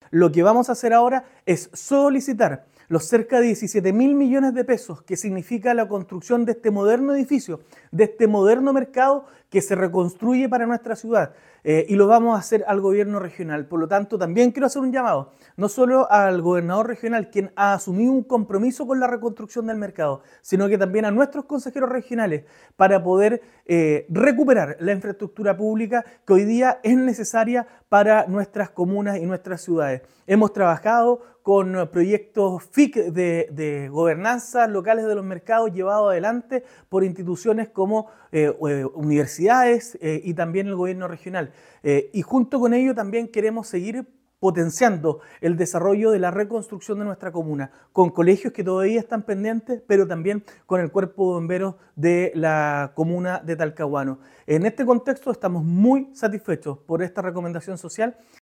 Lo que vamos a hacer ahora es solicitar los cerca de 17.000 millones de pesos que significa la construcción de este moderno edificio, de este moderno mercado que se reconstruye para nuestra ciudad. Y lo vamos a hacer al gobierno regional. Por lo tanto, también quiero hacer un llamado, no solo al gobernador regional, quien ha asumido un compromiso con la reconstrucción del mercado, sino que también a nuestros consejeros regionales para poder recuperar la infraestructura pública que hoy día es necesaria para nuestras comunas y nuestras ciudades. Hemos trabajado con proyectos FIC de gobernanza locales de los mercados llevados adelante por instituciones como universidades y también el gobierno regional. Y junto con ello también queremos seguir potenciando el desarrollo de la reconstrucción de nuestra comuna, con colegios que todavía están pendientes, pero también con el cuerpo de bomberos de la comuna de Talcahuano. En este contexto estamos muy satisfechos por esta recomendación social